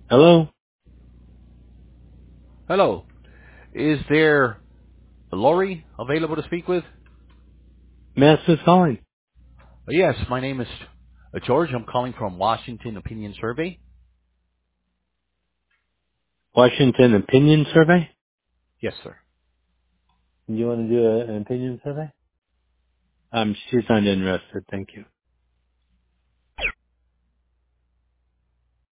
Hello? Hello. Is there Lori available to speak with? Mass is calling. Yes, my name is George. I'm calling from Washington Opinion Survey. Washington Opinion Survey? Yes, sir. You want to do an opinion survey? She's not interested, thank you.